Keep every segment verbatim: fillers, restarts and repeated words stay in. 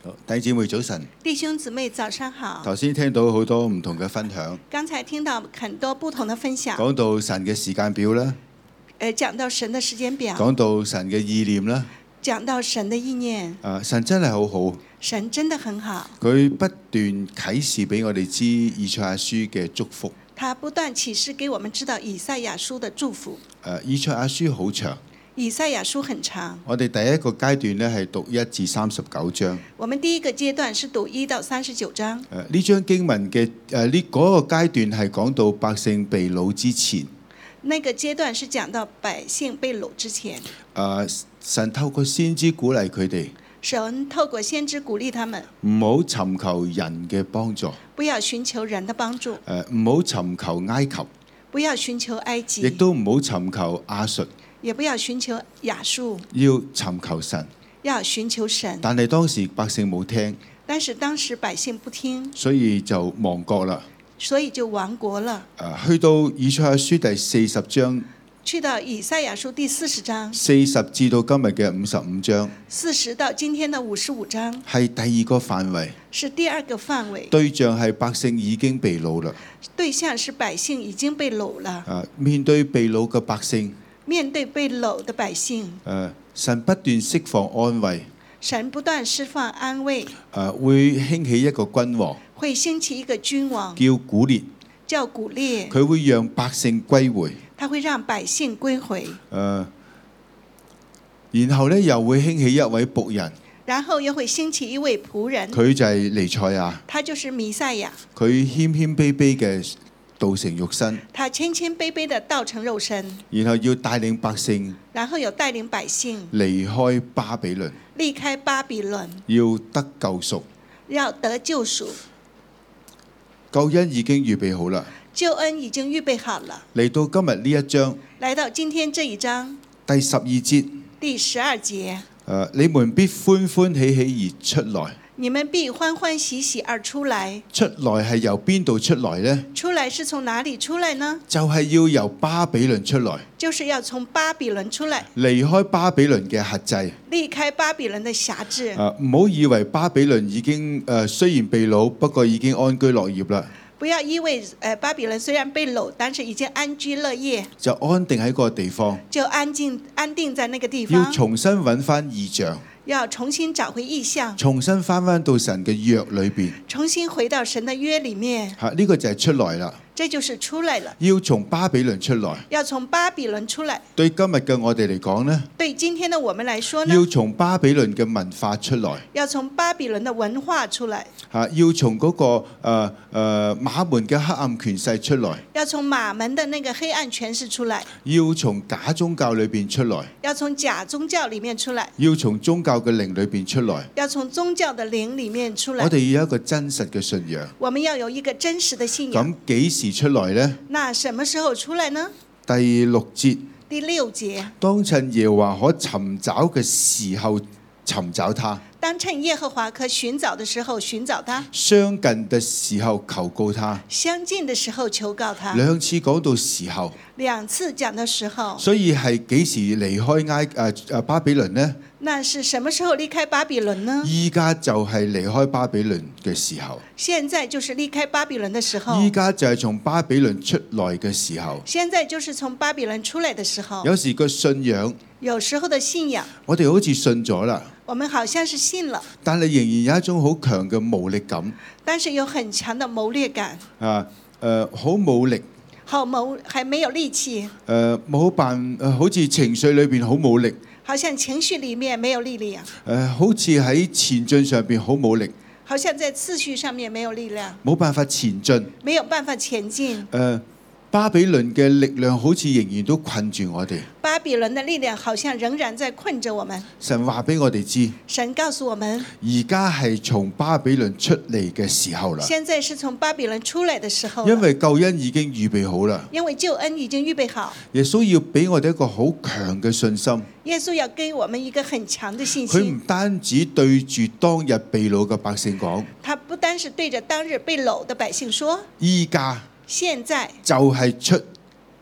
弟兄姊妹早晨， 弟兄姊妹早上好。 頭先聽到好多唔同嘅分享， 剛才聽到很多不同的分享， 講到神嘅時間表啦， 誒講到神的時間表， 講到神嘅意念啦， 講到神的意念。 啊，神真係好好， 神真的很好， 佢不斷啟示俾我哋知以賽亞書嘅祝福。 他不斷啟示給我們知道以賽亞書的祝福。 誒，以賽亞書好長， 以賽亞書很長。 我哋第一個階段呢係讀一至三十九章。 我們第一個階段是讀一到三十九章。 誒，呢章經文嘅誒呢嗰個階段係講到百姓被擄之前。 那個階段是講到百姓被擄之前。 誒，神透過先知鼓勵佢哋。 神透過先知鼓勵他們， 唔好尋求人嘅幫助， 不要尋求人的幫助。 誒，唔好尋求埃及， 不要尋求埃及， 亦都唔好尋求亞述， 也不要尋求亞述， 要尋求神。 要尋求神。 但係當時百姓冇聽， 但是當時百姓不聽， 所以就亡國啦。 所以就亡國了。 誒，去到以賽亞書第四十章， 去到以賽亞書第四十章， 四十至到今日嘅五十五章， 四十到今天的五十五章， 係第二個範圍， 是第二個範圍。 對象係百姓已經被擄啦。 對象是百姓已經被擄了。 誒，面對被擄嘅百姓， 面對被擄的百姓， 誒，神不斷釋放安慰， 神不斷釋放安慰， 誒，會興起一個君王， 會興起一個君王， 叫古列， 叫古列， 佢會讓百姓歸回。 他會讓百姓歸回。 誒，然後咧又會興起一位僕人， 然後又會興起一位僕人， 佢就係彌賽亞， 他就是彌賽亞。 佢謙謙卑卑嘅道成肉身， 他謙謙卑卑的道成肉身， 然後要帶領百姓然後有帶領百姓離開巴比倫， 離開巴比倫， 要得救贖。 要得救贖。 救恩已經預備好啦， 救恩已經預備好了。 嚟到今日呢一章來到今天這一章第十二節， 第十二節， 誒，你們必歡歡喜喜而出來。 你們必歡歡喜喜而出來。 出來係由邊度出來呢？ 出來是從哪裡出來呢？ 就係要由巴比倫出來， 就是要從巴比倫出來， 離開巴比倫嘅轄制。 離開巴比倫的轄制。 誒，唔好以為巴比倫已經誒雖然被擄，不過已經安居樂業啦。 不要以為誒巴比倫雖然被擄，但是已經安居樂業， 就安定喺嗰個地方， 就安靜安定在那個地方。 要重新揾翻異象， 要重新找回異象， 重新翻翻到神嘅約裏邊。 重新回到神的約裡面。 嚇，呢個就係出來啦。 這就是出來了， 要從巴比倫出來。 要從巴比倫出來。 對今日嘅我哋嚟講呢， 對今天的我們來說呢， 要從巴比倫嘅文化出來。 要從巴比倫的文化出來。 嚇，要從嗰、那個誒誒、呃呃、馬門嘅黑暗權勢出來。 要從馬門的那個黑暗權勢出來。 要從假宗教裏邊出來。 要從假宗教裡面出來。 要從宗教嘅靈裏邊出來。 要從宗教的靈裡面出來。 我哋要有一個真實嘅信仰。 我們要有一個真實的信仰。 咁幾時出來呢？ 那什麼時候出來呢？ 第六節。 第六節。 當趁耶和華可尋找嘅時候尋找他。 當趁耶和華可尋找的時候尋找他。 相近嘅時候求告他。 相近的時候求告他。 兩次講到時候。 兩次講的時候。 所以係幾時離開埃誒誒巴比倫呢？ 那是什麼時候離開巴比倫呢？ 依家就係離開巴比倫嘅時候。 現在就是離開巴比倫的時候。 依家就係從巴比倫出來嘅時候。 現在就是從巴比倫出來的時候。 有時個信仰， 有時候的信仰， 我哋好似信咗啦， 我們好像是信了， 但係仍然有一種好強嘅無力感。 但是有很強的謀略感。 啊誒，好、呃、冇力。 好謀，還沒有力氣。誒、 呃，冇辦誒、呃，好似情緒裏邊好冇力。 好像情緒裡面沒有力量。誒、 呃，好似喺前進上邊好冇力。 好像在次序上面沒有力量。 冇辦法前進。 沒有辦法前進。誒、 呃。巴比倫嘅力量好似仍然都困住我哋。 巴比倫的力量好像仍然在困着我們。 神話俾我哋知。 神告訴我們， 而家係從巴比倫出嚟嘅時候啦。 現在是從巴比倫出來的時候。 因為救恩已經預備好啦。 因為救恩已經預備好。 耶穌要俾我哋一個好強嘅信心。 耶穌要給我們一個很強的信心。 佢唔單止對住當日被擄嘅百姓講。 他不單是對着當日被擄的百姓說。 依家。 現在就係出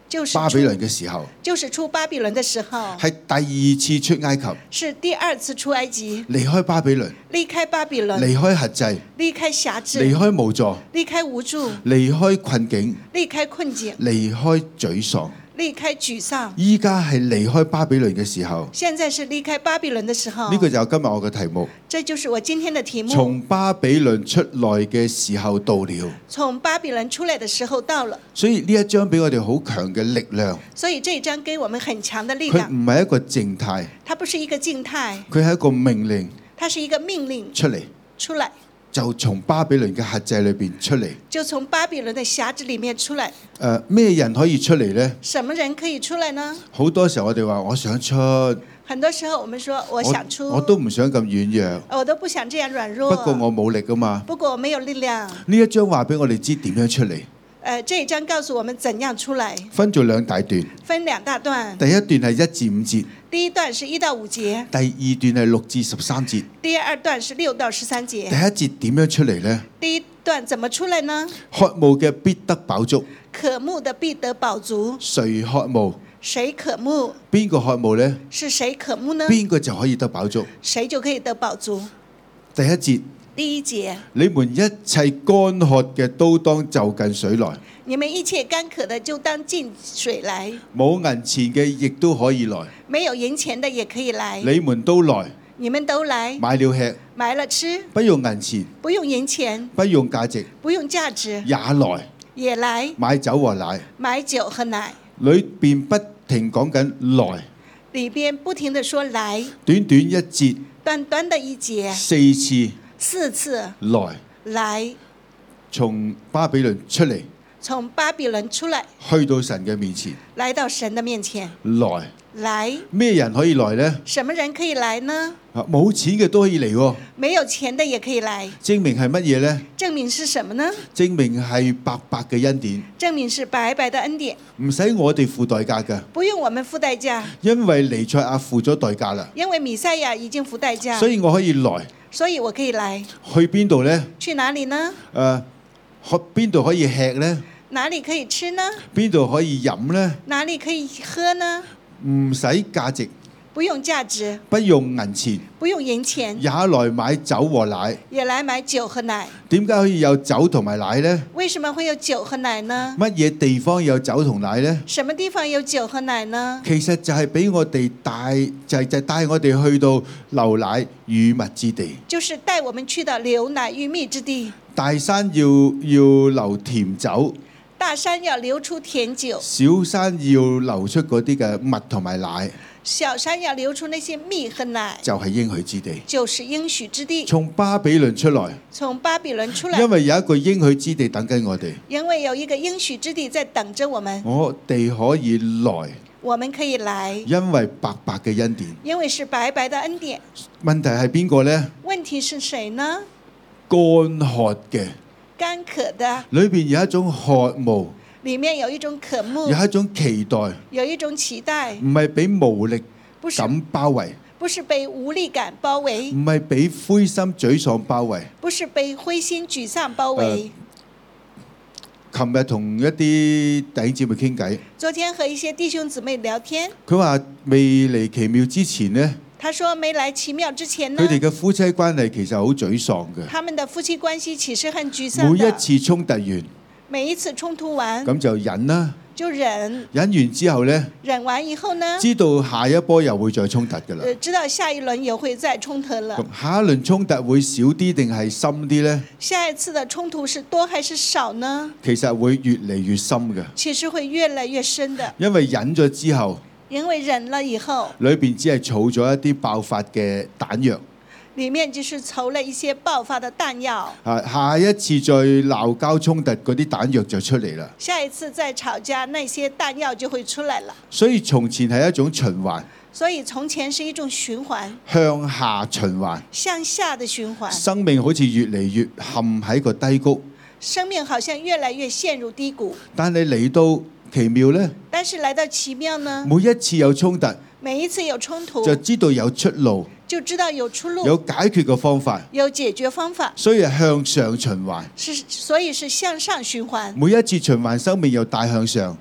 就是巴比倫嘅時候， 就是出巴比倫的時候， 係第二次出埃及， 是第二次出埃及， 離開巴比倫， 離開巴比倫， 離開轄制， 離開轄制， 離開無助， 離開無助， 離開困境， 離開困境， 離開沮喪。 離開沮喪。 依家係離開巴比倫嘅時候， 現在是離開巴比倫的時候。 呢個就係今日我嘅題目。 這就是我今天的題目。 從巴比倫出來嘅時候到了。 從巴比倫出來的時候到了。 所以呢一章俾我哋好強嘅力量。 所以這一章給我們很強的力佢量。 唔係一個靜態， 它不是一個靜態， 佢係一個命令。 它是一個命令。 出嚟。 出來。 就從巴比倫嘅轄制裏邊出嚟。 就從巴比倫的轄制裡面出來。 誒，咩人可以出嚟呢？ 什麼人可以出來呢？ 好多時候我哋話我想出。 很多時候我們說我想出。 我，我都唔想咁軟弱。 我都不想這樣軟弱。 不過我冇力㗎嘛。 不過我沒有力量。 呢一章話俾我哋知點樣出嚟。 誒，這一章告訴我們怎樣出來。 分咗兩大段。 分兩大段。 第一段係一至五節。 第一段是一到五節。 第二段係六至十三節。 第二段是六到十三節。 第一節點樣出嚟呢？ 第一段怎麼出來呢？ 渴慕嘅必得飽足。 渴慕的必得飽足。 誰渴慕？ 誰渴慕？ 邊個渴慕呢？ 是誰渴慕呢？ 邊個就可以得飽足？ 誰就可以得飽足？ 第一節。 第一節， 你們一切乾渴嘅都當就近水來。 你們一切乾渴的就當近水來。 冇銀錢嘅亦都可以來。 沒有銀錢的也可以來。 你們都來。 你們都來。 買了吃。 買了吃。 不用銀錢。 不用銀錢。 不用價值。 不用價值。 也來。 也來。 買酒和奶。 買酒和奶。 裏邊不停講緊來。 裏邊不停地說來。 短短一節。 短短的一節。 四次。 四次。 來。 來。 從巴比倫出嚟。 從巴比倫出來。 去到神嘅面前。 來到神的面前。 來。 來。 咩人可以來呢？ 什麼人可以來呢？ 冇錢嘅都可以嚟喎。 沒有錢的也可以來。 證明係乜嘢呢？ 證明是什麼呢？ 證明係白白嘅恩典。 證明是白白的恩典。 唔使我哋付代價㗎。 不用我們付代價。 因為彌賽亞付咗代價啦。 因為彌賽亞已經付代價。 所以我可以來。 所以我可以來。 去邊度呢？ 去哪裡呢？ 誒、呃，去邊度可以吃呢？ 哪裡可以吃呢？ 邊度可以飲呢？ 哪裡可以喝呢？ 唔使價值。 不用價值。 不用銀錢。 不用銀錢。 也來買酒和奶。 也來買酒和奶。 點解可以有酒同埋奶呢？ 為什麼會有酒和奶呢？ 乜嘢地方有酒同奶呢？ 什麼地方有酒和奶呢？ 其實就係俾我哋帶，就係就係帶我哋去到流奶與蜜之地。 就是帶我們去到流奶與蜜之地。 大山要要流甜酒。 大山要流出甜酒。 小山要流出嗰啲嘅蜜同埋奶。 小山要流出那些蜜和奶， 就係應許之地。 就是應許之地。 從巴比倫出來。 從巴比倫出來。 因為有一個應許之地等緊我哋。 因為有一個應許之地在等着我們。 我哋可以來。 我們可以來。 因為白白嘅恩典。 因為是白白的恩典。 問題係邊個呢？ 問題是誰呢？ 乾渴嘅。 乾渴的。 裏邊有一種渴慕。 裡面有一種渴慕， 有一種期待， 有一種期待， 唔係俾無力感包圍， 不是被無力感包圍， 唔係俾灰心沮喪包圍， 不是被灰心沮喪包圍。 琴日同一啲弟兄姊妹傾偈， 昨天和一些弟兄姊妹聊天， 佢話未嚟奇妙之前呢， 他說沒來奇妙之前呢， 佢哋嘅夫妻關係其實好沮喪嘅， 他們的夫妻關係其實很沮喪。 每一次衝突完。 每一次衝突完， 咁就忍啦， 就忍， 忍完之後呢， 忍完以後呢， 知道下一波又會再衝突㗎啦。 知道下一輪也會再衝突了。 下一輪衝突會少啲定係深啲呢？ 下一次的衝突是多還是少呢？ 其實會越嚟越深嘅。 其實會越來越深的。 因為忍咗之後， 因為忍了以後， 裏邊只係儲咗一啲爆發嘅彈藥。 裡面就是籌了一些爆發的彈藥。 啊，下一次再鬧交衝突嗰啲彈藥就出嚟啦。 下一次再吵架，那些彈藥就會出來了。 所以從前係一種循環。 所以從前是一種循環。 向下循環。 向下的循環。 生命好似越嚟越陷喺個低谷。 生命好像越來越陷入低谷。 但係嚟到奇妙呢？ 但是來到奇妙呢？ 每一次有衝突， 每一次有衝突， 就知道有出路。 就知道有出路， 有解決嘅方法， 有解決方法， 所以係向上循環， 是所以是向上循環。 每一次循環，生命又帶向上，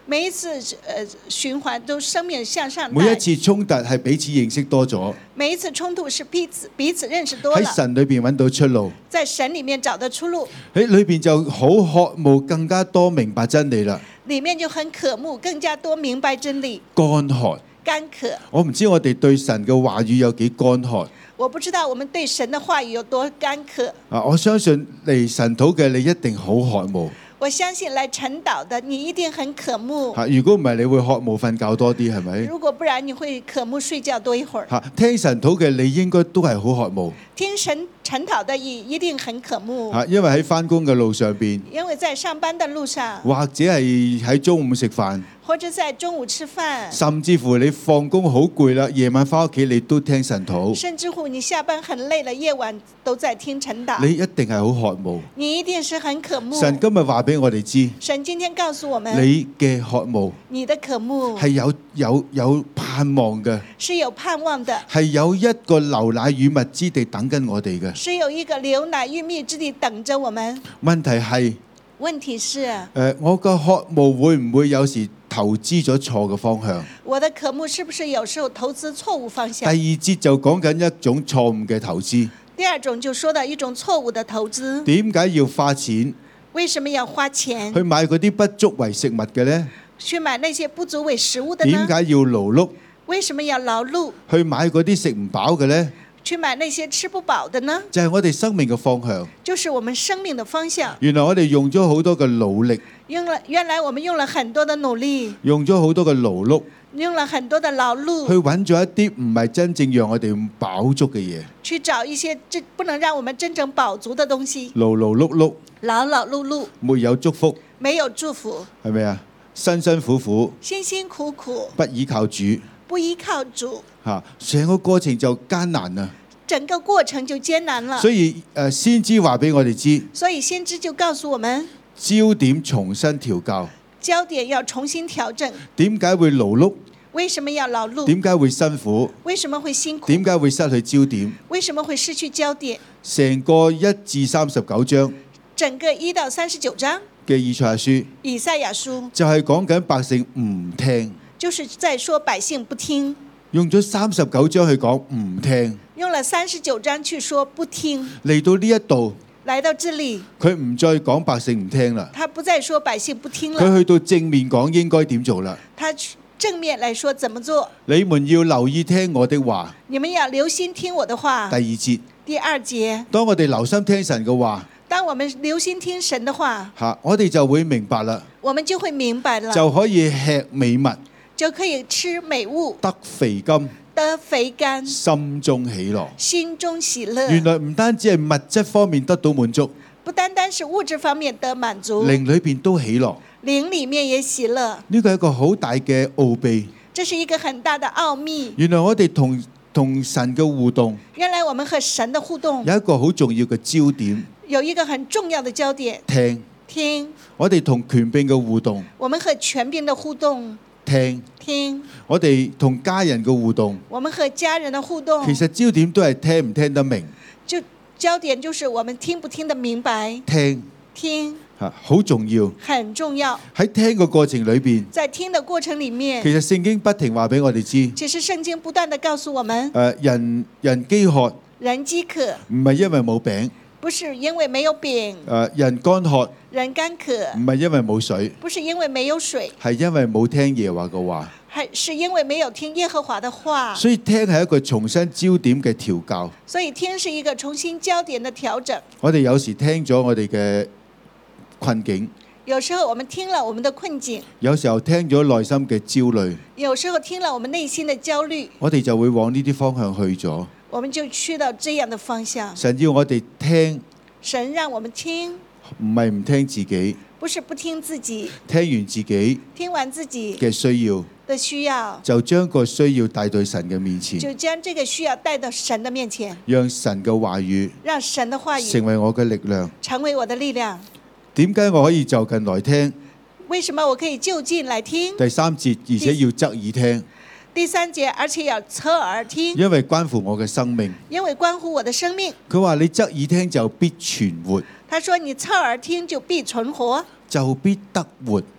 每一次呃循環都生命向上每一帶， 次衝突係彼此認識多咗， 每一次衝突是彼此彼此認識多喺了， 神裏邊揾到出路， 在神裡面找到出路， 喺裏邊就好渴慕更加多明白真理啦， 裡面就很渴慕更加多明白真理， 乾渴。 乾渴。 我唔知我哋對神嘅話語有幾乾渴我不知道我們對神的話語有多乾渴。 啊！我相信嚟神土嘅你一定好渴慕我相信來晨禱的你一定很渴慕， 嚇。如果唔係，你會渴慕瞓覺多啲係咪？ 如果不然你會渴慕睡覺多一會兒。 嚇，聽神土嘅你應該都係好渴慕聽神晨禱的你一定很渴慕， 嚇，因為喺翻工嘅路上邊， 因為在上班的路上， 或者係喺中午食飯， 或者在中午吃飯， 甚至乎你放工好攰啦，夜晚翻屋企你都聽神土， 甚至乎你下班很累了，夜晚都在聽晨禱， 你一定係好渴慕。 你一定是很渴慕。 神今日話俾我哋知， 神今天告訴我們， 你嘅渴慕你的渴慕係有有有盼望嘅， 是有盼望的， 係有一個流奶與蜜之地等緊我哋嘅。 是有一個流奶與蜜之地等着我們。 問題係， 問題是， 誒、呃，我個渴慕會唔會有時投資咗錯嘅方向？ 我的渴慕是不是有時候投資錯誤方第向？ 二節就講緊一種錯誤嘅投資。 第二種就說到一種錯誤的投資。 點解要花錢為什麼要花錢去買嗰啲不足為食物嘅呢？ 去買那些不足為食物的呢？ 點解要勞碌為什麼要勞碌去買嗰啲食唔飽嘅呢？ 去買那些吃不飽的呢？ 就係我哋生命嘅方向。 就是我們生命的方向。 原來我哋用咗好多嘅努力， 用了原來我們用了很多的努力， 用咗好多嘅勞碌， 用了很多的勞碌去揾咗一啲唔係真正讓我哋飽足嘅嘢， 去找一些這不能讓我們真正飽足的東西， 勞勞碌碌， 勞勞碌碌， 沒有祝福， 沒有祝福， 係咪啊？辛辛苦苦， 辛辛苦苦， 不依靠主， 不依靠主， 嚇，成個過程就艱難啊！ 整個過程就艱難了。 所以誒，先知話俾我哋知， 所以先知就告訴我們， 焦點重新調校。 焦點要重新調整。 點解會勞碌？ 為什麼要勞碌？ 點解會辛苦？ 為什麼會辛苦？ 點解會失去焦點？ 為什麼會失去焦點？ 成個一至三十九章整個一到三十九章嘅以賽亞書， 以賽亞書就係講緊百姓唔聽， 就是在說百姓不聽， 用咗三十九章去講唔聽， 用了三十九章去說不聽。 嚟到呢一度， 來到這裡， 佢唔再講百姓唔聽啦， 他不再說百姓不聽了， 佢去到正面講應該點做啦。 他正面來說怎麼做？ 你們要留意聽我的話。 你們要留心聽我的話。 第二節， 第二節， 當我哋留心聽神嘅話， 當我們留心聽神的話， 嚇，我哋就會明白啦， 我們就會明白了， 就可以吃美物， 就可以吃美物， 得肥甘， 得肥甘， 心中喜樂。 心中喜樂。 原來唔單止係物質方面得到滿足， 不單單是物質方面得滿足， 靈裏邊都喜樂。 靈裡面也喜樂。 呢個係一個好大嘅奧秘。 這是一個很大的奧秘。 原來我哋同同神嘅互動， 原來我們和神的互動有一個好重要嘅焦點， 有一個很重要的焦點。 聽。 聽。 我哋同權柄嘅互動， 我們和權柄的互動。 聽。 聽。 我哋同家人嘅互動， 我們和家人的互動， 其實焦點都係聽唔聽得明。 就焦點就是我們聽不聽得明白。 聽。 聽。 嚇，好重要， 很重要。 喺聽嘅過程裏邊， 在聽的過程裡面， 其實聖經不停話俾我哋知。 其實聖經不斷地告訴我們， 誒，人人飢渴， 人飢渴， 唔係因為冇餅。 不是因為沒有餅。 誒，人乾渴， 人乾渴， 唔係因為冇水， 不是因為沒有水， 係因為冇聽耶和華嘅話。 係是因為沒有聽耶和華的話。 所以聽係一個重新焦點嘅調教。 所以聽是一個重新焦點的調整。 我哋有時聽咗我哋嘅困境， 有時候我們聽了我們的困境， 有時候聽咗內心嘅焦慮， 有時候聽了我們內心的焦慮， 我哋就會往呢啲方向去咗。 我們就去到這樣的方向。 神要我哋聽， 神讓我們聽， 唔係唔聽自己， 不是不聽自己， 聽完自己聽完自己嘅需要的需要， 就將個需要帶到神嘅面前， 就將這個需要帶到神的面前， 讓神嘅話語讓神的話語成為我嘅力量。 成為我的力量。 點解我可以就近來聽？ 為什麼我可以就近來聽？ 第三節，而且要側耳聽。 第三節，而且要側耳聽， 因為關乎我嘅生命。 因為關乎我的生命。 佢話你側耳聽就必存活。 他說你側耳聽就必存活， 就必得活，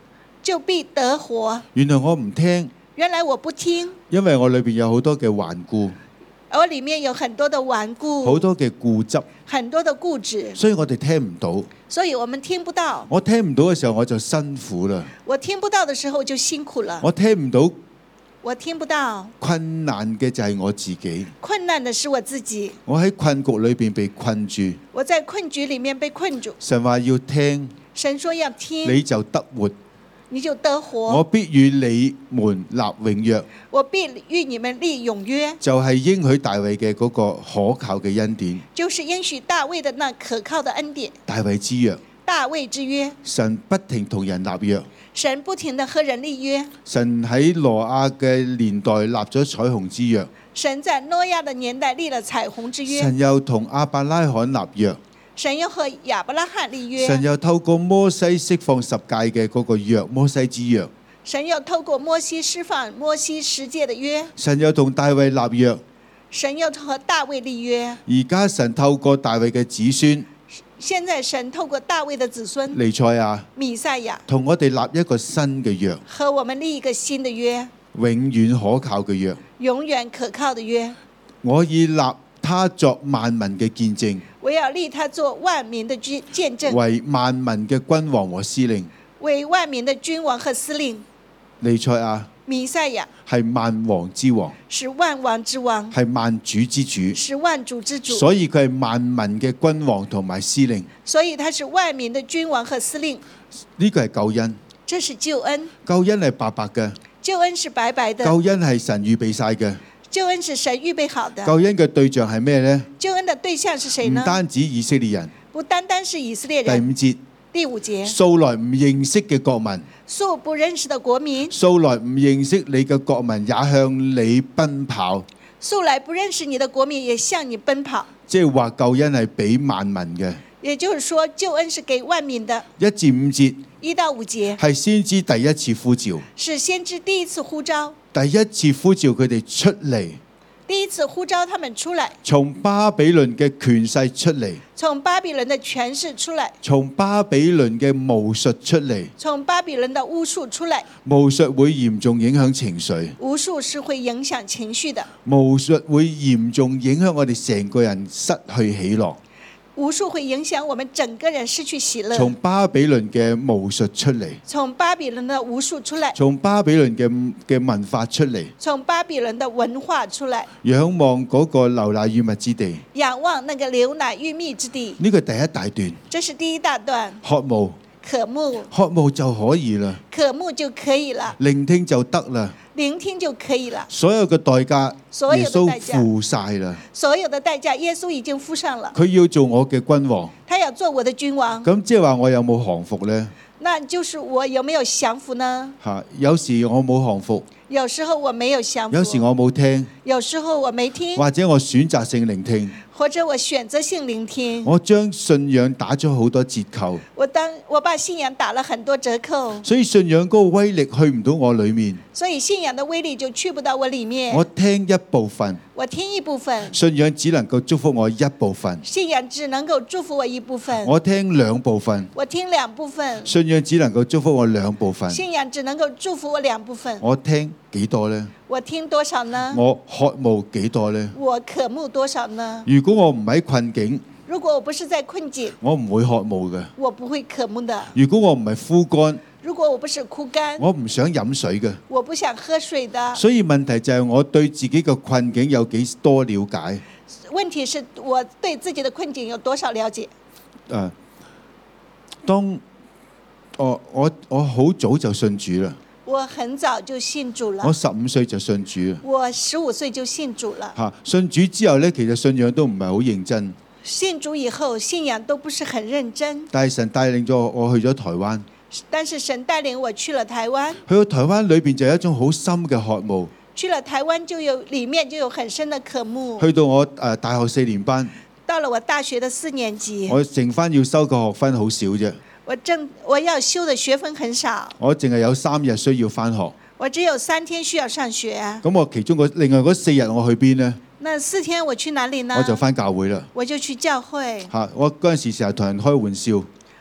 就必得活。 原來我唔聽， 原來我不聽， 因為我裏邊有好多嘅頑固， 我裏面有很多的頑固， 好多嘅固執， 很多的固執， 所以我哋聽唔到。 所以我們聽不到。 我聽唔到嘅時候我就辛苦啦。 我聽不到的時候就辛苦了。 我聽唔到， 我聽不到。 困難嘅就係我自己。 困難的是我自己。 我喺困局裏邊被困住。 我在困局裡面被困住。 神話要聽， 神說要聽， 你就得活。 你就得活。 我必與你們立永約。 我必與你們立永約。 就係應許大衛嘅嗰個可靠嘅恩典。 就是應許大衛的那可靠的恩典。 大衛之約。 大衛之約。 神不停同人立約。 神不停地和人立約。 神喺挪亞嘅年代立咗彩虹之約。 神在挪亞的年代立了彩虹之約。 神又同亞伯拉罕立約。 神又和亞伯拉罕立約。 神又透過摩西釋放十誡嘅嗰個約，摩西之約。 神又透過摩西釋放摩西十誡的約。 神又同大衛立約。 神又和大衛立約。 而家神透過大衛嘅子孫。 現在神透過大衛的子孫。 彌賽亞。 彌賽亞。 同我哋立一個新嘅約。 和我們立一個新的約。 永遠可靠嘅約。 永遠可靠的約。 我以立他作萬民嘅見證。 我要立他做萬民的見證。 為萬民嘅君王和司令。 為萬民的君王和司令。 彌賽亞。 彌賽亞。 係萬王之王。 是萬王之王。 係萬主之主。 是萬主之主。 所以佢係萬民嘅君王同埋司令。 所以他是萬民的君王和司令。 呢個係救恩。 這是救恩。 救恩係白白嘅。 救恩是白白的。 救恩係神預備晒嘅。 救恩是神預備好的。 救恩嘅對象係咩呢？ 救恩的對象是誰呢？ 唔單止以色列人。 不單單是以色列人。 第五節。 第五節。 素來唔認識嘅國民。 素不認識的國民。 素來唔認識你嘅國民也向你奔跑。 素來不認識你的國民也向你奔跑。 即係話救恩係俾萬民嘅。 也就是說，救恩是給萬民的。 一至五節。 一到五節。 係先知第一次呼召。 是先知第一次呼召。 第一次呼召佢哋出嚟。 第一次呼召他們出來。 從巴比倫嘅權勢出嚟。 從巴比倫的權勢出來。 從巴比倫嘅巫術出嚟。 從巴比倫的巫術出來。 巫術會嚴重影響情緒。 巫術是會影響情緒的。 巫術會嚴重影響我哋成個人失去喜樂。 巫術會影響我們整個人失去喜樂。 從巴比倫嘅巫術出嚟。 從巴比倫的巫術出來。 從巴比倫嘅嘅文化出嚟。 從巴比倫的文化出來。 仰望嗰個流奶與蜜之地。 仰望那個流奶與蜜之地。 呢個第一大段。 這是第一大段。 渴慕。 渴慕。 渴慕就可以啦。 渴慕就可以了。 聆聽就得啦。 聆聽就可以了。 所有嘅代價，耶穌付晒啦。 所有的代價，耶穌已經付上了。 佢要做我嘅君王。 他要做我的君王。 咁即係話我有冇降服呢？ 那就是我有沒有降服呢？ 吓，有時我冇降服。 有時候我沒有降服。 有時我冇聽。 有時候我沒聽。 或者我選擇性聆聽。 或者我選擇性聆聽。 我將信仰打咗好多折扣。 我當我把信仰打了很多折扣。 所以信仰嗰個威力去唔到我裏面。 所以信仰的威力就去不到我裏面。 我聽一部分。 我聽一部分。 信仰只能夠祝福我一部分。 信仰只能夠祝福我一部分。 我聽兩部分。 我聽兩部分。 信仰只能夠祝福我兩部分。 信仰只能夠祝福我兩部分。 我聽幾多呢？ 我聽多少呢？ 我渴慕幾多呢？ 我渴慕多少呢？ 如果我唔喺困境， 如果我不是在困境， 我唔會渴慕嘅。 我不會渴慕的。 如果我唔係枯乾， 如果我不是枯乾， 我唔想飲水嘅。 我不想喝水的。 所以問題就係我對自己嘅困境有幾多了解？ 問題是我對自己的困境有多少了解？ 誒，當我我我好早就信主啦。 我很早就信主了。 我十五歲就信主。 我十五歲就信主了。 嚇，信主之後呢，其實信仰都唔係好認真。 信主以後，信仰都不是很認真。 但係神帶領咗我去咗台灣。 但是神帶領我去了台灣。 去到台灣裏邊就有一種好深嘅渴慕。 去了台灣就有裡面就有很深的渴慕。 去到我誒大學四年班。 到了我大學的四年級。 我剩翻要收嘅學分好少啫。 我正我要修的學分很少。 我淨係有三日需要翻學。 我只有三天需要上學。 咁我其中個另外嗰四日我去邊呢？ 那四天我去哪裡呢？ 我就翻教會啦。 我就去教會。 嚇！我嗰陣時成日同人開玩笑。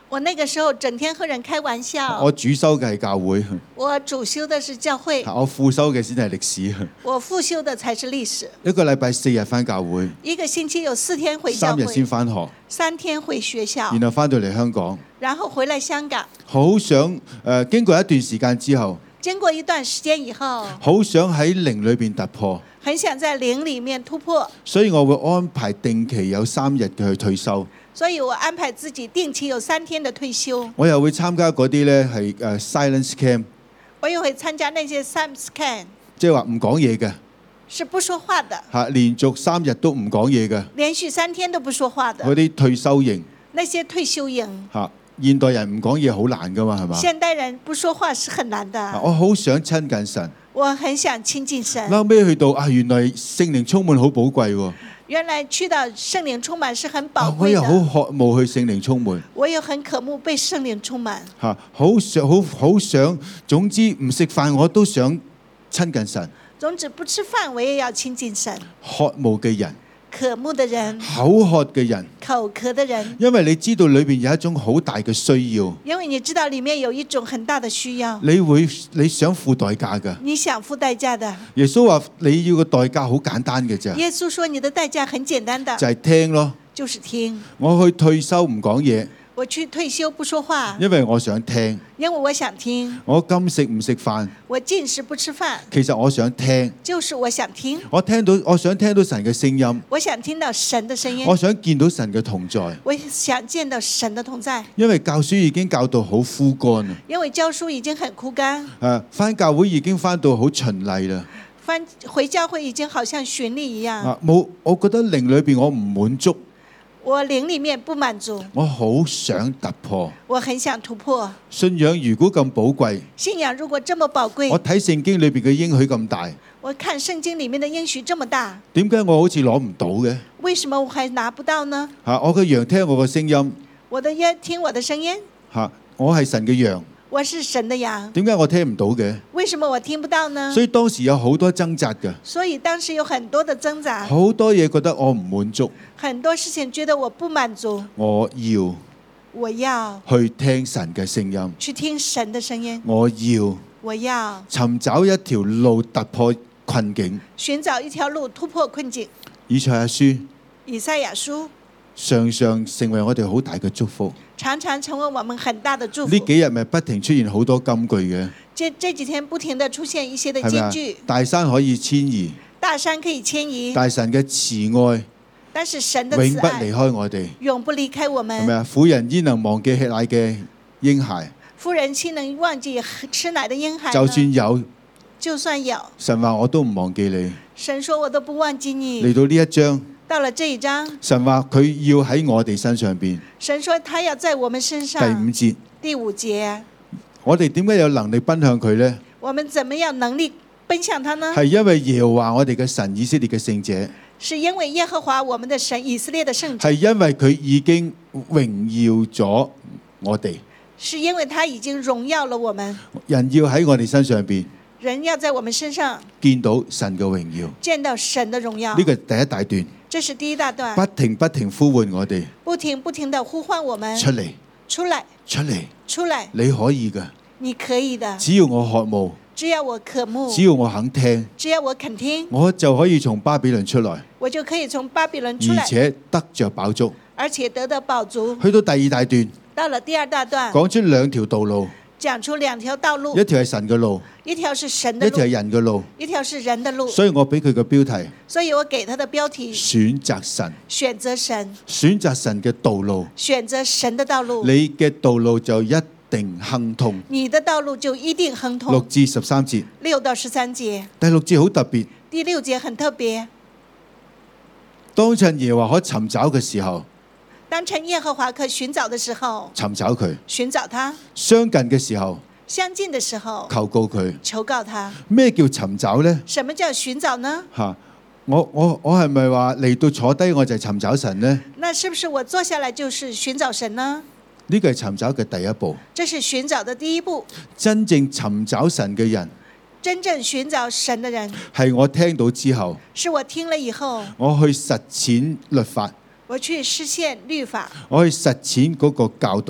我那個時候整天和人開玩笑， 我主修嘅係教會， 我主修的是教會， 我副修嘅先係歷史。 我副修的才是歷史。 一個禮拜四日返教會， 一個星期有四天回教三日先會， 返學， 三天回學校， 然後返到嚟香港， 然後回來香港。 好想誒、呃、經過一段時間之後， 經過一段時間以後， 好想喺靈裏邊突破， 很想在靈裡面突破， 所以我會安排定期有三日嘅去退休。 所以我安排自己定期有三天的退休。 我又會參加嗰啲咧係誒 silence camp， 我又會參加那些 silence camp， 即係話唔講嘢嘅是不說話的， 嚇，連續三日都唔講嘢嘅連續三天都不說話的嗰啲退休營那些退休營。 嚇。現代人唔講嘢好難噶嘛，係嘛？ 現代人不說話是很難的。 我好想親近神， 我很想親近神。 後尾去到啊，原來聖靈充滿好寶貴喎。 原來去到聖靈充滿是很寶貴的。 我又好渴慕去聖靈充滿。 我又很渴慕被聖靈充滿。 嚇，好想好好想，總之唔食飯我都想親近神。 總之不吃飯我也要親近神。 渴慕嘅人， 渴慕的人， 口渴嘅人， 口渴的人， 因為你知道裏邊有一種好大嘅需要， 因為你知道裡面有一種很大的需要， 你會你想付代價㗎。 你想付代價的。 耶穌話你要個代價好簡單嘅咋， 耶穌說你的代價很簡單的， 就係聽咯。 就是聽。 我去退休唔講嘢， 我去退休不說話， 因為我想聽。 因為我想聽。 我禁食唔食飯， 我禁食不吃飯， 其實我想聽。 就是我想聽。 我聽到，我想聽到神嘅聲音， 我想聽到神的聲音。 我想見到神嘅同在。 我想見到神的同在。 因為教書已經教到好枯乾啦， 因為教書已經很枯乾。 誒，返教會已經返到好循例啦。 返回教會已經好像循例一樣。 啊，冇，我覺得靈裏邊我唔滿足。 我靈裡面不滿足， 我好想突破。 我很想突破。 信仰如果咁寶貴， 信仰如果這麼寶貴， 我睇聖經裏邊嘅應許咁大， 我看聖經裡面的應許這麼大， 點解我好似攞唔到嘅？ 為什麼我還拿不到呢？ 嚇，我嘅羊聽我嘅聲音， 我的羊聽我的聲音， 嚇，我係神嘅羊， 我是神的羊， 點解我聽唔到嘅？ 為什麼我聽不到呢？ 所以當時有好多掙扎嘅， 所以當時有很多的掙扎， 好多嘢覺得我唔滿足， 很多事情覺得我不滿足， 我要我要去聽神嘅聲音， 去聽神的聲音， 我要我要尋找一條路突破困境。 尋找一條路突破困境。 以賽亞書以賽亞書常常成為我哋好大嘅祝福， 常常成為我們很大的祝福。 呢幾日咪不停出現好多金句嘅， 這這幾天不停地出現一些的係咪啊金句。 大山可以遷移， 大山可以遷移， 大神嘅慈愛但是神的永不慈愛離開我哋， 永不離開我係咪們。 啊？婦人焉能忘記吃奶嘅嬰孩？ 婦人豈能忘記吃奶的嬰孩呢？ 就算有， 就算有， 神話我都唔忘記你。 神說我都不忘記你。 嚟到呢一章， 到了這一章， 神話佢要喺我哋身上邊。 神說他要在我們身上。 第五節， 第五節， 我哋點解有能力奔向佢呢？ 我們怎麼樣能力奔向他呢？ 係因為耶和華我哋嘅神以色列嘅聖者， 是因為耶和華我們的神以色列的聖者， 係因為佢已經榮耀咗我哋。 是因為他已經榮耀了我們。 人要喺我哋身上邊人要在我們身上見到神嘅榮耀， 見到神的榮耀。 呢個係第一大段， 這是第一大段， 不停不停呼喚我哋不停不停地呼喚我們出嚟， 出來， 出嚟， 出來， 你可以㗎， 你可以的。 只要我渴慕， 只要我渴慕， 只要我肯聽， 只要我肯聽， 我就可以從巴比倫出來， 我就可以從巴比倫出來， 而且得着飽足。 而且得到飽足。 去到第二大段， 到了第二大段， 講出兩條道路， 講出兩條道路， 一條係神嘅路， 一條是神的路， 一條係人嘅路。 一條是人的路。 所以我俾佢嘅標題： 所以我給他的標題： 選擇神， 選擇神， 選擇神嘅道路。 選擇神的道路。 你嘅道路就一定亨通。 你的道路就一定亨通。 六至十三節， 六到十三節。 第六節好特別。 第六節很特別。 當趁耶和華可尋找嘅時候， 當趁耶和華可尋找的時候， 尋找佢； 尋找他； 相近嘅時候， 相近的時候， 求告佢。 求告他。 咩叫尋找呢？ 什麼叫尋找呢？ 嚇！我我我係咪話嚟到坐低我就係尋找神呢？ 那是不是我坐下來就是尋找神呢？ 呢個係尋找嘅第一步。 這是尋找的第一步。 真正尋找神嘅人， 真正尋找神的人， 係我聽到之後， 是我聽了以後， 我去實踐律法， 我去實現律法， 我去實踐嗰個教導，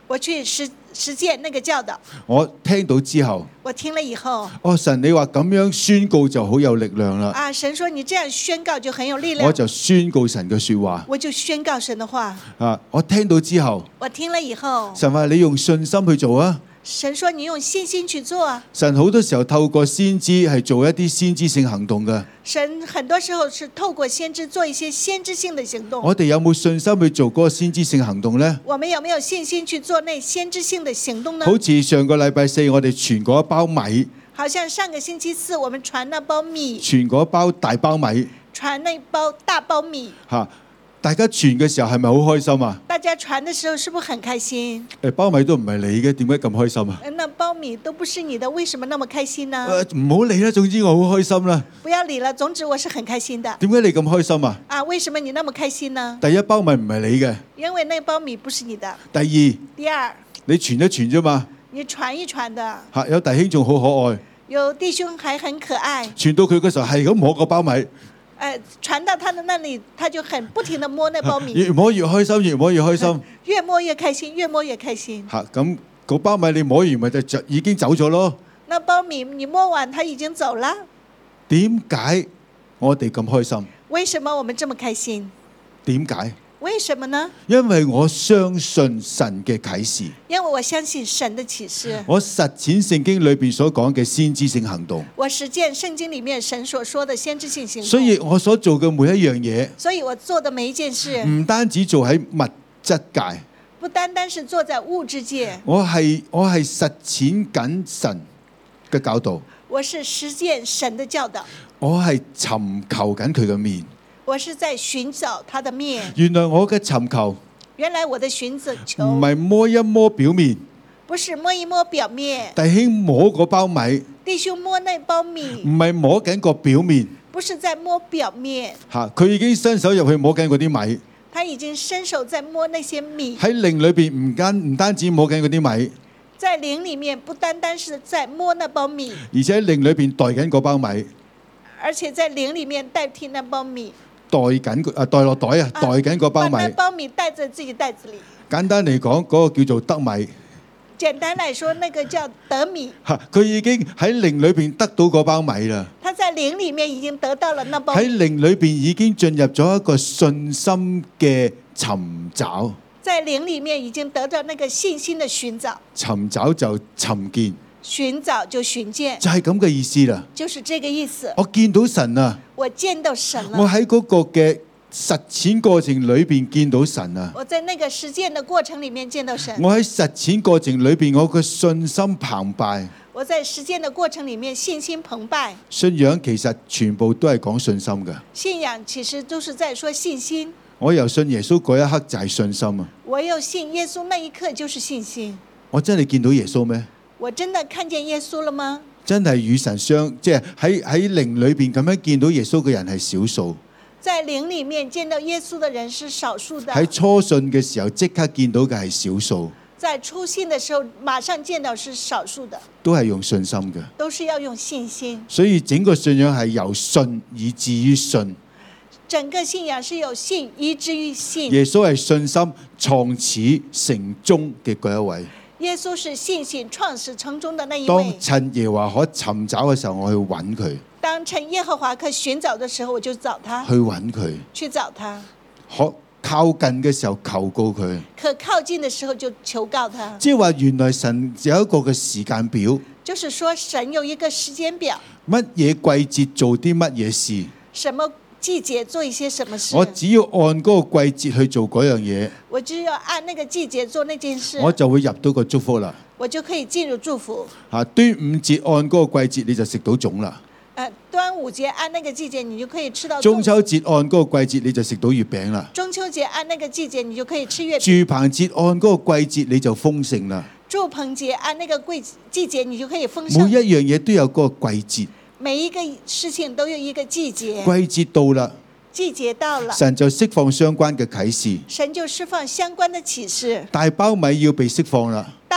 我去實實踐那個教導。 我聽到之後， 我聽了以後， 哦，神你話咁樣宣告就好有力量啦。 啊，神說你這樣宣告就很有力量。 我就宣告神嘅說話。 我就宣告神的話。 啊，我聽到之後， 我聽了以後， 神話你用信心去做啊。 神說你用信心去做啊。 神好多時候透過先知係做一啲先知性行動嘅。 神很多時候是透過先知做一些先知性的行動。 我哋有冇信心去做嗰個先知性行動呢？ 我們有沒有信心去做那先知性的行動呢？ 好似上個禮拜四我哋傳嗰一包米， 好像上個星期四我們傳那包米， 傳嗰包大包米， 傳那包大包米。 吓，大家傳嘅時候係咪好開心啊？ 大家傳的時候是不是很開心？ 誒，包米都唔係你嘅，點解咁開心啊？ 那包米都不是你的，為什麼那麼開心呢？ 誒，唔好理啦，總之我好開心啦。 不要理了，總之我是很開心的。 點解你咁開心啊？ 啊，為什麼你那麼開心呢？ 第一包米唔係你嘅。 因為那包米不是你的。 第二， 第二， 你傳一傳啫嘛。 你傳一傳的。 吓，有弟兄仲好可愛。 有弟兄還很可愛。 傳到佢嘅時候係咁摸個包米。 誒，傳到他的那裡，他就很不停地摸那包米。 越摸越開心，越摸越開心。 越摸越開心，越摸越開心。 吓，咁個包米你摸完咪就已經走咗咯。 那包米你摸完，他已經走了。 點解我哋咁開心？ 為什麼我們這麼開心？ 點解？ 為什麼呢？ 因為我相信神嘅啟示。 因為我相信神的啟示。 我實踐聖經裏邊所講嘅先知性行動。 我實踐聖經裏面神所說的先知性行動。 所以我所做嘅每一樣嘢， 所以我做的每一件事， 唔單止做喺物質界， 不單單是做在物質界。 我係我係實踐緊神嘅教導。 我是實踐神的教導。 我係尋求緊佢嘅面。 我是在尋找他的面。 原來我嘅尋求， 原來我的尋求唔係摸一摸表面， 不是摸一摸表面。 弟兄摸嗰包米， 弟兄摸那包米， 唔係摸緊個表面， 不是在摸表面。 吓，佢已經伸手入去摸緊嗰啲米， 他已經伸手在摸那些米。 喺靈裏邊唔單唔單止摸緊嗰啲米， 在靈裏面不單單是在摸那包米， 而且喺靈裏邊袋緊嗰包米， 而且在靈裏面代替那包米。 袋緊啊，袋落袋啊，袋緊個包米。 把那包米帶在自己袋子裏。 簡單嚟講，嗰個叫做得米。 簡單來說，那個叫得米。 嚇，佢已經喺靈裏邊得到嗰包米啦。 他在靈裏面已經得到了那包米。 喺靈裏邊已經進入咗一個信心嘅尋找。 在靈裏面已經得到那個信心的尋找。 尋找就尋見。 尋找就尋見， 就係咁嘅意思啦。 就是這個意思。 我見到神啊！ 我見到神了。 我喺嗰個嘅實踐過程裏邊見到神啊！ 我在那個實踐的過程裡面見到神。 我喺實踐過程裏邊，我嘅信心澎湃。 我在實踐的過程裡面信心澎湃。 信仰其實全部都係講信心嘅。 信仰其實都是在說信心。 我由信耶穌嗰一刻就係信心啊！ 我又信耶穌那一刻就是信心。 我真係見到耶穌咩？ 我真的看見耶穌了嗎？ 真係與神相，即係喺喺靈裏邊咁樣見到耶穌嘅人係少數。 在靈裡面見到耶穌的人是少數的。 喺初信嘅時候即刻見到嘅係少數。 在初信的時候馬上見到是少數的。 都係用信心嘅。 都是要用信心。 所以整個信仰係由信以至於信。 整個信仰是由信以至於信。 耶穌係信心創始成終嘅嗰一位。 耶穌是信心創始成終的那一位。 當趁耶和華可尋找嘅時候，我去揾佢。 當趁耶和華可尋找的時候，我就找他。 去揾佢。 去找他。 可靠近嘅時候求告佢。 可靠近的時候就求告他。 即係話原來神有一個嘅時間表。 就是說神有一個時間表。 乜嘢季節做啲乜嘢事？ 什麼季節做一些什麼事？ 我只要按嗰個季節去做嗰樣嘢， 我只要按那個季節做那件事， 我就會入到個祝福啦。 我就可以進入祝福。 啊，端午節按嗰個季節你就食到粽啦。 誒，端午節按那個季節你就可以吃到粽。 中秋節按嗰個季節你就食到月餅啦。 中秋節按那個季節你就可以吃月餅。 住棚節按嗰個季節你就豐盛啦。 住棚節按那個季季節你就可以豐盛。 每一樣嘢都有嗰個季節。 每一個事情都有一個季節。 季節到啦。 季節到了， 神就釋放相關嘅啟示。 神就釋放相關的啟示。 大包米要被釋放啦。 大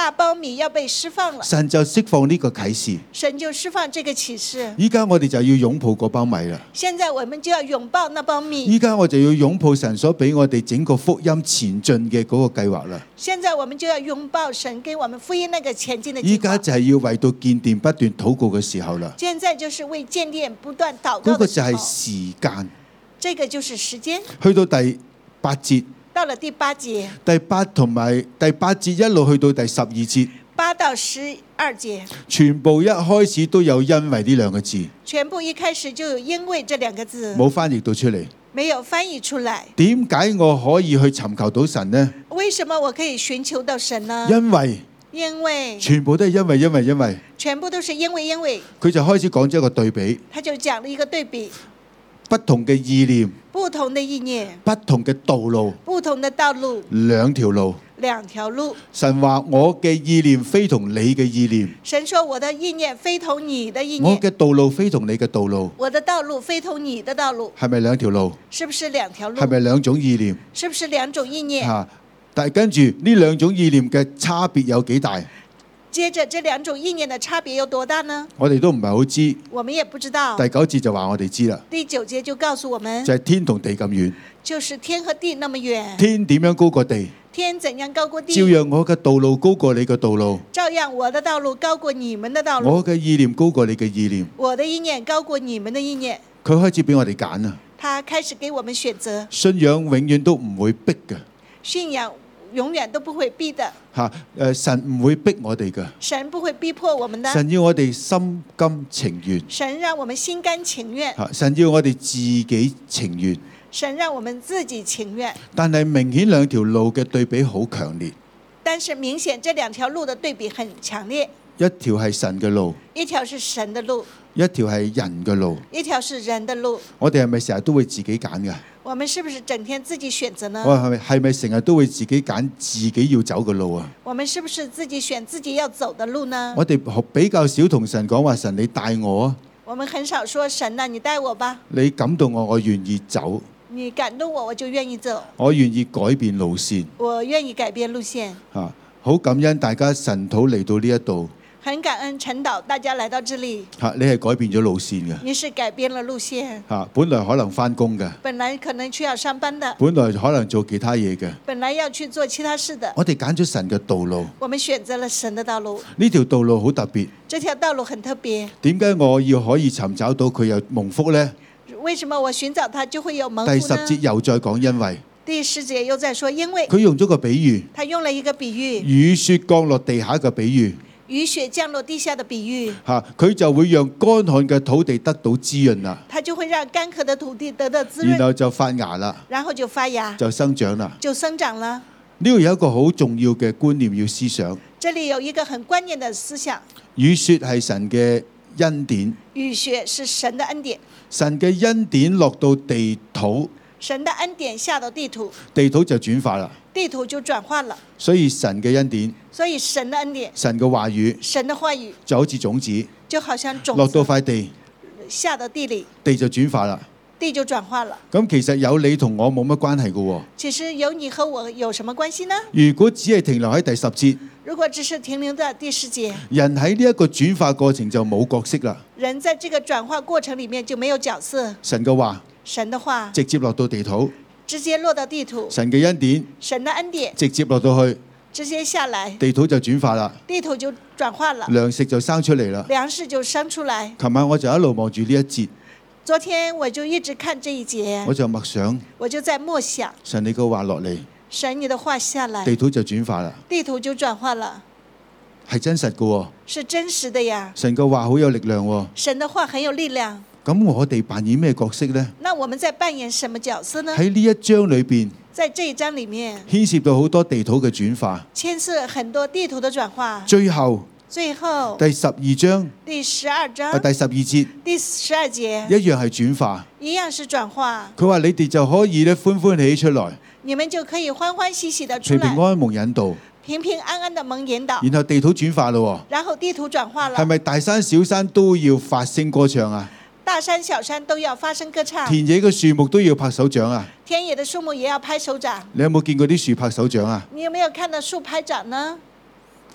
八包米要被釋放了， 神就釋放呢個啟示。 神就釋放這個啟示。 依家我哋就要擁抱嗰包米啦。 現在我們就要擁抱那包米。 依家我就要擁抱神所俾我哋整個福音前進嘅嗰個計劃啦。 現在我們就要擁抱神給我們福音那個前進的計劃。 依家就係要為到建殿不斷禱告嘅時候啦。 現在就是為建殿不斷禱告嗰個的時候。 就係時間。 這個就是時間。 去到第八節。 到了第八節。 第八同埋第八節一路去到第十二節。 八到十二節。 全部一開始都有因為呢兩個字。 全部一開始就有因為這兩個字。 冇翻譯到出嚟。 沒有翻譯出來。 點解我可以去尋求到神呢？ 為什麼我可以尋求到神呢？ 因為。 因為。 全部都係因為因為因為。 全部都是因為因為。 佢就開始講咗一個對比。 他就講了一個對比。 不同嘅意念， 不同的意念， 不同嘅道路， 不同的道路， 兩條路， 兩條路。 神話我嘅意念非同你嘅意念， 神說我的意念非同你的意念， 我嘅道路非同你嘅道路， 我的道路非同你的道路， 係咪兩條路？ 是不是兩條路？ 係咪兩種意念？ 是不是兩種意念？ 吓，但係跟住呢兩種意念嘅差別有幾大？ 接着這兩種意念的差別有多大呢？ 我哋都唔係好知。 我們也不知道。 第九節就話我哋知啦。 第九節就告訴我們， 就係天同地咁遠。 就是天和地那麼遠。 天點樣高過地？ 天怎樣高過地？ 照樣我嘅道路高過你嘅道路。 照樣我的道路高過你們的道路。 我嘅意念高過你嘅意念。 我的意念高過你們的意念。 佢開始俾我哋揀啊。 他開始給我們選擇。 信仰永遠都唔會逼嘅。 信仰永遠都不會逼的。 吓，誒，神唔會逼我哋嘅。 神不會逼迫我們的。 神要我哋心甘情願。 神讓我們心甘情願。 吓，神要我哋自己情願。 神讓我們自己情願。 但係明顯兩條路嘅對比好強烈。 但是明顯這兩條路的對比很強烈。 一條係神嘅路， 一條是神的路， 一條係人嘅路， 一條是人的路。 我哋係咪成日都會自己揀㗎？ 我們是不是整天自己選擇呢？ 我係咪係咪成日都會自己揀自己要走嘅路啊？ 我們是不是自己選自己要走的路呢？ 我哋比較少同神講話，神你帶我啊！ 我們很少說神啊，你帶我吧。 你感動我，我願意走。 你感動我，我就願意走。 我願意改變路線。 我願意改變路線。 吓，好感恩大家神土嚟到呢一度。 很感恩陳導大家來到這裡。 吓，你係改變咗路線嘅。 你是改變了路線。 吓，本來可能返工嘅。 本來可能需要上班的。 本來可能做其他嘢嘅。 本來要去做其他事的。 我哋揀咗神嘅道路。 我們選擇了神的道路。 呢條道路好特別。 這條道路很特別。 點解我要可以尋找到佢有蒙福呢？ 為什麼我尋找他就會有蒙福呢？ 第十節又再講因為。 第十節又再說因為。 佢用咗個比喻。 他用了一個比喻。 雨雪降落地下嘅比喻。 雨雪降落地下的比喻， 吓，佢就會讓乾旱嘅土地得到滋潤啦。 它就會讓乾涸的土地得到滋潤， 然後就發芽啦， 然後就發芽， 就生長啦， 就生長了。 呢度有一個好重要嘅觀念要思想。 這裡有一個很關鍵的思想。 雨雪係神嘅恩典， 雨雪是神的恩典， 神嘅恩典落到地土， 神的恩典下到地土， 地土就轉化啦。 地土就轉化了， 所以神嘅恩典， 所以神的恩典， 神嘅話語， 神的話語就好似種子， 就好像種子落到塊地， 下到地裡， 地就轉化啦， 地就轉化了。 咁其實有你同我冇乜關係噶。 其實有你和我有什麼關係呢？ 如果只係停留喺第十節， 如果只是停留在第十節， 人喺呢一個轉化過程就冇角色啦。 人在這個轉化過程裡面就沒有角色。 神嘅話， 神的話直接落到地土。 直接落到地土， 神嘅恩典， 神的恩典直接落到去， 直接下來， 地土就轉化啦， 地土就轉化了， 糧食就生出嚟啦， 糧食就生出來。 琴晚我就一路望住呢一節， 昨天我就一直看這一節， 我就默想， 我就在默想， 神你嘅話落嚟， 神你的話下來， 地土就轉化啦， 地土就轉化了， 係真實嘅， 是真實的呀。 神嘅話好有力量， 神的話很有力量。 咁我哋扮演咩角色呢？ 那我們在扮演什麼角色呢？ 喺呢一章裏邊， 在這一章裡面牽涉到好多地土嘅轉化， 牽涉很多地土的轉化。 最後， 最後第十二章， 第十二章， 啊，第十二節， 第十二節一樣係轉化， 一樣是轉化。 佢話你哋就可以咧歡歡喜喜出來， 你們就可以歡歡喜喜的出來， 平平安安蒙引導， 平平安安的蒙引導， 然後地土轉化咯， 然後地土轉化了， 係咪大山小山都要發聲歌唱啊？ 大山小山都要發聲歌唱， 田野嘅樹木都要拍手掌啊！ 田野的樹木也要拍手掌。 你有冇見過啲樹拍手掌啊？ 你有沒有看到樹拍掌呢？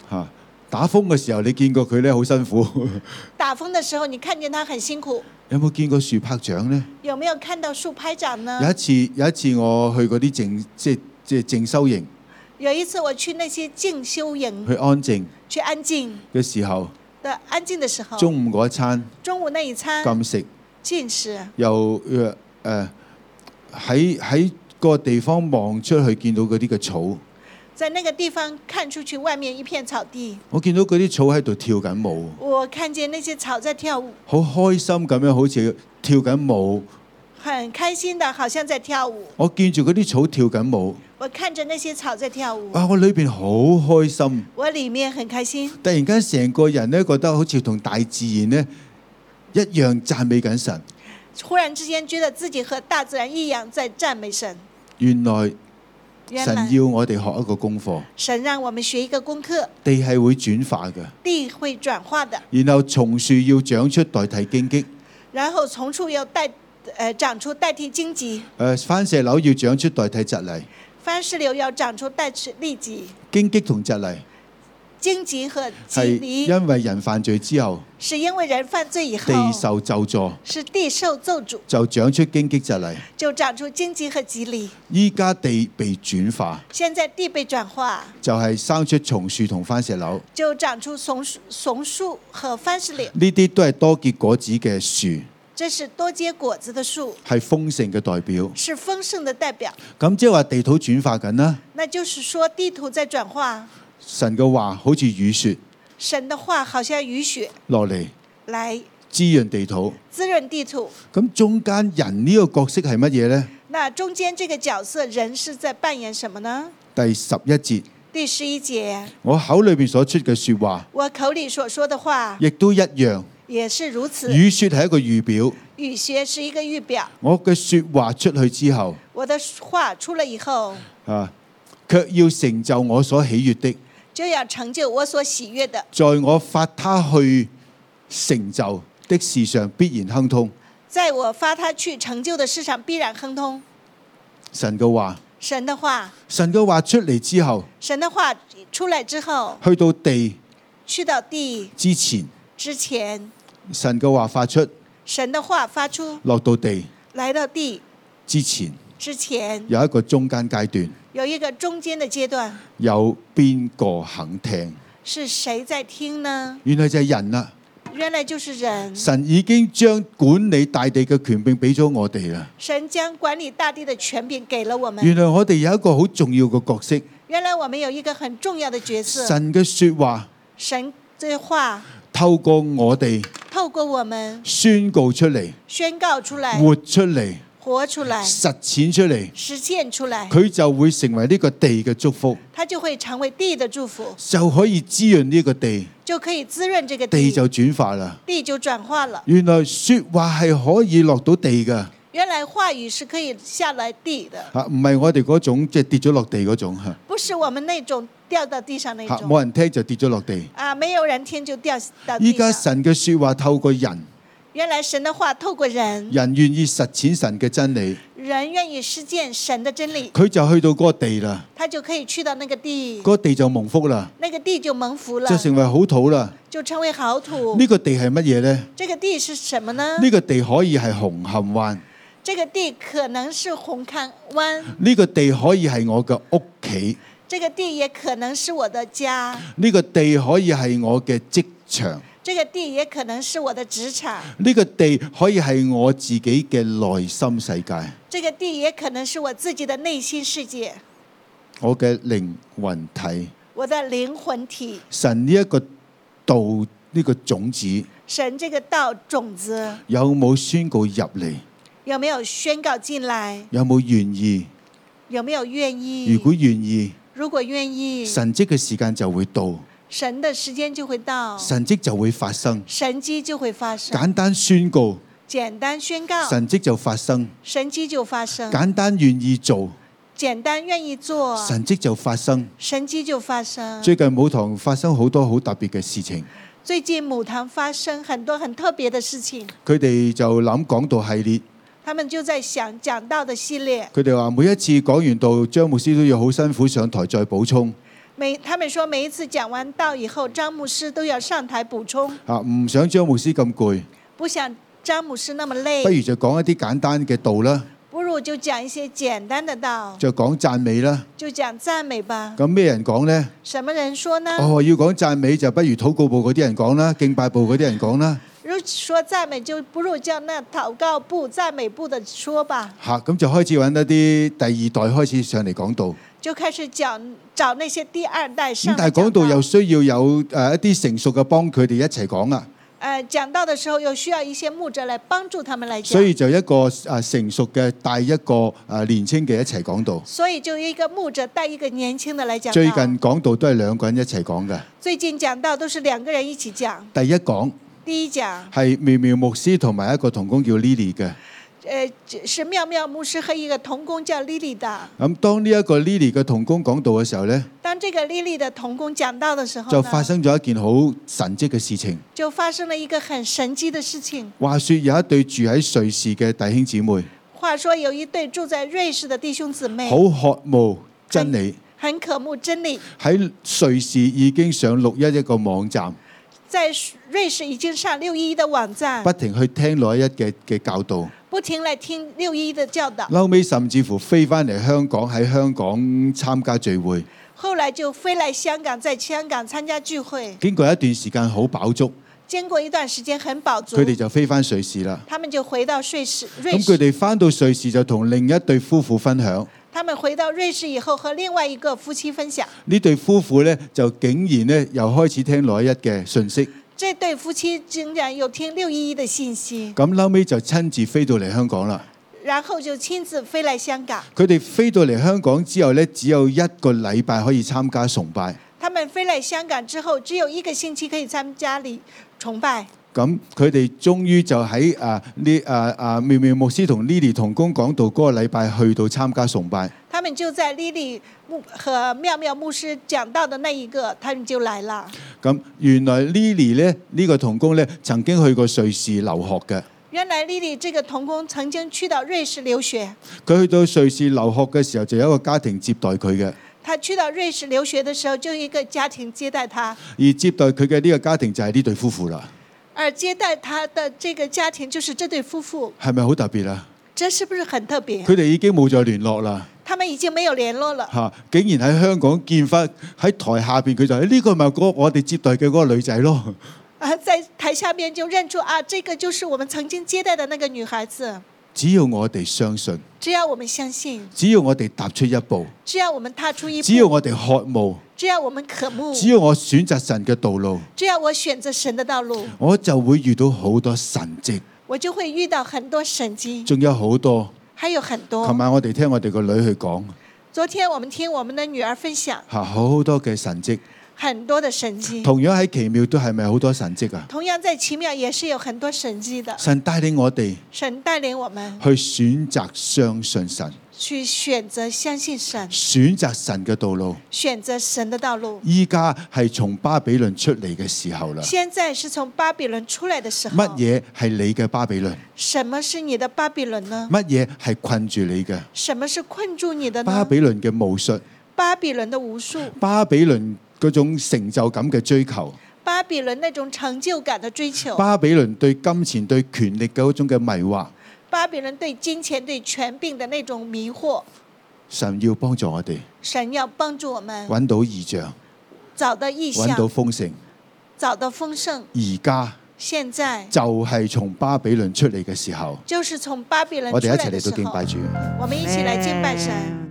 嚇。打風嘅時候，你見過佢咧好辛苦。 打風的時候，你看見他很辛苦。 有冇見過樹拍掌呢？ 有沒有看到樹拍掌呢？ 有一次，有一次我去嗰啲靜即係即係靜修營， 有一次我去那些靜修營， 去安靜去安靜嘅時候， 的安靜的時候， 中午嗰一餐中午那一餐禁食， 禁食， 又誒誒喺喺個地方望出去見到嗰啲嘅草。 在那個地方看出去，外面一片草地。 我見到嗰啲草喺度跳緊舞， 我看見那些草在跳舞， 好開心咁樣，好似跳緊舞。 很開心的，好像在跳舞。 我見住嗰啲草跳緊舞， 我看着那些草在跳舞， 哇！我裏邊好開心， 我裡面很開心。 突然間成個人咧覺得好似同大自然咧一樣讚美緊神。 忽然之間覺得自己和大自然一樣在讚美神。 原來原來神要我哋學一個功課， 神讓我們學一個功課， 地係會轉化嘅， 地會轉化的。 然後松樹要長出代替荊棘， 然後松樹要代，呃，長出代替荊棘。 誒番石榴要長出代替蒺藜， 番石榴要長出代替痢疾。 荊棘同蒺藜荊棘和係蒺藜因為人犯罪之後， 是因為人犯罪以後， 地受咒詛， 是地受咒詛， 就長出荊棘蒺藜。 就長出荊棘和蒺藜。 依家地被轉化， 現在地被轉化， 就係生出松樹同番石榴， 就長出松樹、松樹和番石榴。 呢啲都係多結果子嘅樹， 這是多結果子的樹， 係豐盛嘅代表。 是豐盛的代表。 咁即係話地土轉化緊啦。 那就是說地土在轉化， 神嘅話好似雨雪神的話好像雨雪落嚟， 來滋潤地土。 滋潤地土。 咁中間人呢個角色係乜嘢呢？ 那中間這個角色人是在扮演什麼呢？ 第十一節， 第十一節， 我口裏邊所出嘅說話， 我口裡所說的話亦都一樣。 也是如此。 雨雪係一個預表， 雨雪是一個預表。 我嘅說話出去之後， 我的話出了以後， 啊，卻要成就我所喜悅的。 就要成就我所喜悅的， 在我發他去成就的事上必然亨通。 在我發他去成就的事上必然亨通。 神嘅話， 神的話， 神嘅話出嚟之後， 神的話出來之後， 去到地去到地之前， 之前， 神嘅話發出， 神的話發出， 落到地來到地之前， 之前有一個中間階段。 有一個中間的階段， 有邊個肯聽？ 是誰在聽呢？ 原來就係人啦。 原來就是人。 神已經將管理大地嘅權柄俾咗我哋啦。 神將管理大地的權柄給了我們。 原來我哋有一個好重要嘅角色。 原來我們有一個很重要的角色。 神嘅說話， 神這話透過我哋， 透過我們宣告出嚟， 宣告出來， 活出嚟， 活出來， 實踐出嚟， 實踐出來， 佢就會成為呢個地嘅祝福， 它就會成為地的祝福， 就可以滋潤呢個地， 就可以滋潤這個地， 地就轉化啦。 地就轉化了。 原來說話係可以落到地噶， 原來話語是可以下來地的， 吓唔係我哋嗰種即係跌咗落地嗰種吓， 不是我們那種掉到地上那吓種。 冇人聽就跌咗落地。 啊，沒有人聽就掉到依地上。 家神嘅說話透過人， 原來神的話透過人， 人願意實踐神嘅真理， 人願意實踐神的真理， 佢就去到嗰個地啦， 他就可以去到那個地， 嗰個地就蒙福啦， 那個地就蒙福了， 就成為好土啦。 就成為好土。 呢個地係乜嘢呢？ 這個地是什麼呢？ 呢個地可以係紅磡灣， 這個地可能是紅磡灣， 呢個地可以係我嘅屋企， 這個地也可能是我的家， 呢個地可以係我嘅職場， 這個地也可能是我的職場， 呢個地可以係我自己嘅內心世界， 這個地也可能是我自己的內心世界， 我嘅靈魂體。 我的靈魂體。 神呢一個道，呢個種子神這個道種子有冇宣告入嚟？ 有沒有宣告進來？ 有冇願意？ 有沒有願意？ 如果願意， 如果願意， 神蹟嘅時間就會到， 神的時間就會到， 神蹟就會發生， 神蹟就會發生。 簡單宣告， 簡單宣告， 神蹟就發生， 神蹟就發生。 簡單願意做， 簡單願意做， 神蹟就發生， 神蹟就發生。 最近母堂發生好多好特別嘅事情， 最近母堂發生很多很特別的事情， 佢哋就諗講道系列， 他們就在想講道的系列。 佢哋話每一次講完道，張牧師都要好辛苦上台再補充。 每他們說每一次講完道以後，張牧師都要上台補充， 啊，唔想張牧師咁攰， 不想張牧師那麼累， 不如就講一啲簡單嘅道啦， 不如就講一些簡單的道， 就講讚美啦。 就講讚美吧。 咁咩人講呢？ 什麼人說呢？ 哦，要講讚美就不如禱告部嗰啲人講啦，敬拜部嗰啲人講啦。 如果說讚美，就不如叫那禱告部、讚美部的說吧。 嚇，咁就開始揾一啲第二代開始上嚟講道。 就開始講找那些第二代上咁但係講道又需要有誒一啲成熟嘅幫佢哋一齊講啊。 誒講道的時候，又需要一些牧者來幫助他們來講。 所以就一個誒成熟嘅帶一個誒年輕嘅一齊講道。 所以就一個牧者帶一個年輕的來講道。 最近講道都係兩個人一齊講嘅。 最近講道都是兩個人一起講。 第一講。 第一講係苗苗牧師同埋一個同工叫 Lily 嘅。 誒，是妙妙牧師和一個同工叫 Lily 的。 咁當呢一個 Lily 嘅同工講道嘅時候呢， 當這個 Lily 的同工講道嘅時候， 就發生咗一件好神蹟嘅事情。 就發生了一個很神蹟嘅事情。 話說有一對住喺瑞士嘅弟兄姊妹。 話說有一對住在瑞士嘅弟兄姊妹。 好渴慕真理。 很，很渴慕真理。 喺瑞士已經上六一一個網站。 在瑞士已經上六一一的網站， 不停去聽六一一嘅嘅教導， 不停嚟聽六一一的教導。 後尾甚至乎飛翻嚟香港，喺香港參加聚會。 後來就飛來香港，在香港參加聚會。 經過一段時間好飽足， 經過一段時間很飽足， 佢哋就飛翻瑞士啦。 他們就回到瑞士。 咁佢哋翻到瑞士就同另一對夫婦分享。 他們回到瑞士以後，和另外一個夫妻分享。 呢對夫婦呢，就竟然呢又開始聽六一一嘅信息。 這對夫妻竟然有聽六一一的信息。 咁後尾就親自飛到嚟香港啦。 然後就親自飛來香港。 佢哋飛到嚟香港之後呢，只有一個禮拜可以參加崇拜。 他們飛來香港之後，只有一個星期可以參加禮崇拜。 咁佢哋終於就喺啊呢啊啊妙妙牧師同 Lily 同工講道嗰個禮拜去到參加崇拜。 他們就在 Lily 和妙妙牧師講道的那一個，他們就來了。 咁原來 Lily 咧呢、呢個同工咧曾經去過瑞士留學嘅。 原來 Lily 這個同工曾經去到瑞士留學。 佢去到瑞士留學嘅時候，就有一個家庭接待佢嘅。 他去到瑞士留學的時候，就有一個家庭接待他。 而接待佢嘅呢個家庭就係呢對夫婦啦。 而接待他的這個家庭就是這對夫婦。 係咪好特別啊？ 這是不是很特別？ 佢哋已經冇再聯絡啦。 他們已經沒有聯絡了。 嚇！竟然喺香港見翻喺台下邊，佢就係呢個咪嗰我哋接待嘅嗰個女仔咯。 啊，在台下邊就認出啊，這個就是我們曾經接待的那個女孩子。 只要我哋相信， 只要我們相信， 只要我哋踏出一步， 只要我們踏出一步， 只要我哋渴慕， 只要我們渴慕， 只要我選擇神嘅道路， 只要我選擇神的道路， 我就會遇到好多神蹟， 我就會遇到很多神蹟， 仲有好多， 還有很多。 琴晚我哋聽我哋個女去講， 昨天我們聽我們的女兒分享， 嚇好多嘅神蹟， 很多的神蹟。 同樣喺奇妙都係咪好多神蹟啊？ 同樣在奇妙也是有很多神蹟的。 神帶領我哋， 神帶領我們去選擇相信神， 去選擇相信神， 選擇神嘅道路。 選擇神的道路。 依家係從巴比倫出嚟嘅時候啦。 現在是從巴比倫出來的時候。 乜嘢係你嘅巴比倫？ 什麼是你的巴比倫呢？ 乜嘢係困住你嘅？ 什麼是困住你的呢？ 巴比倫嘅巫術， 巴比倫的巫術， 巴比倫嗰種成就感嘅追求， 巴比倫那種成就感的追求， 巴比倫對金錢對權力嘅嗰種嘅迷惑， 巴比倫對金錢對權柄的那種迷惑。 神要幫助我哋， 神要幫助我們揾到異象， 找到異象， 揾到豐盛， 找到豐盛。 而家現在就係從巴比倫出嚟嘅時候， 就是從巴比倫我哋一齊嚟出來的時候， 到敬拜主。 我們一起來敬拜神。